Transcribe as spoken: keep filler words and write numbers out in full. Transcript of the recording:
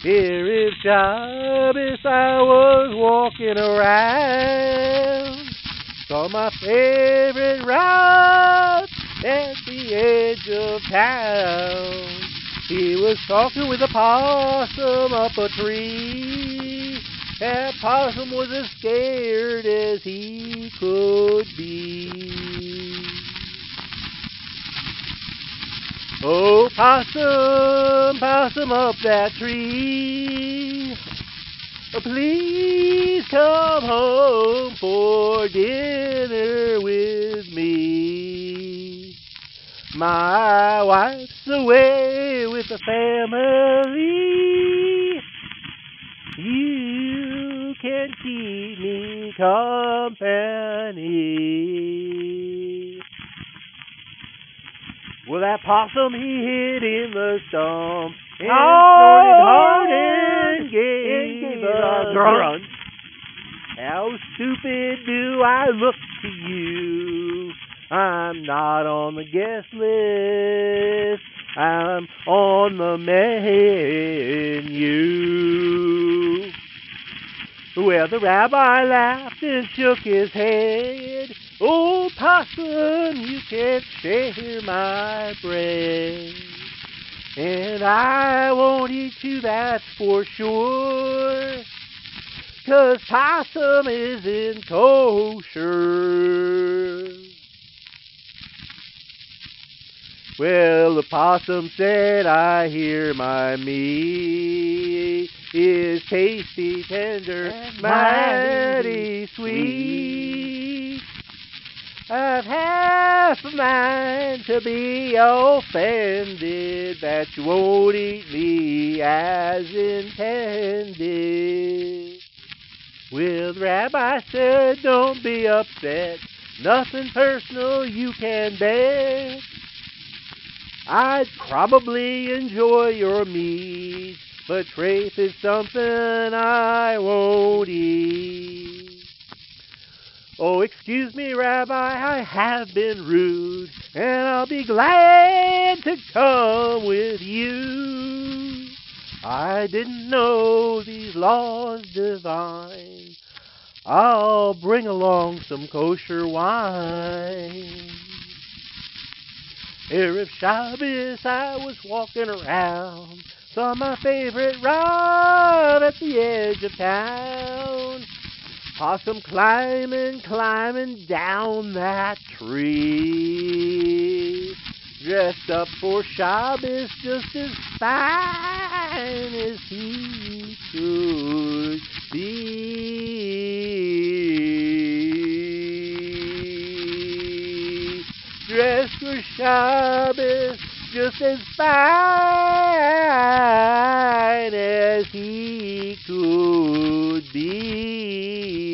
Erev Shabbos I was walking around, saw my favorite Rob at the edge of town. He was talking with a possum up a tree. That possum was as scared as he could be. Oh, possum, possum up that tree, please come home for dinner with me. My wife's away with the family. You can keep me company. Well, that possum, he hid in the stump and snorted hard and gave a grunt. How stupid do I look to you? I'm not on the guest list. I'm on the menu. Well, the rabbi laughed and shook his head. Oh, possum, you can't share my bread. And I won't eat you, that's for sure. 'Cause possum isn't kosher. Well, the possum said, I hear my meat is tasty, tender, and mighty sweet. I've half a mind to be offended that you won't eat me as intended. Well, the rabbi said, don't be upset, nothing personal, you can bet. I'd probably enjoy your meat, but trafe is something I won't eat. Oh, excuse me, Rabbi, I have been rude, and I'll be glad to come with you. I didn't know these laws divine. I'll bring along some kosher wine. Erev Shabbos I was walking around, saw my favorite Rob at the edge of town. Possum climbing, climbing down that tree, dressed up for Shabbos just as fine as he could be. Dressed for Shabbos just as fine as he could be.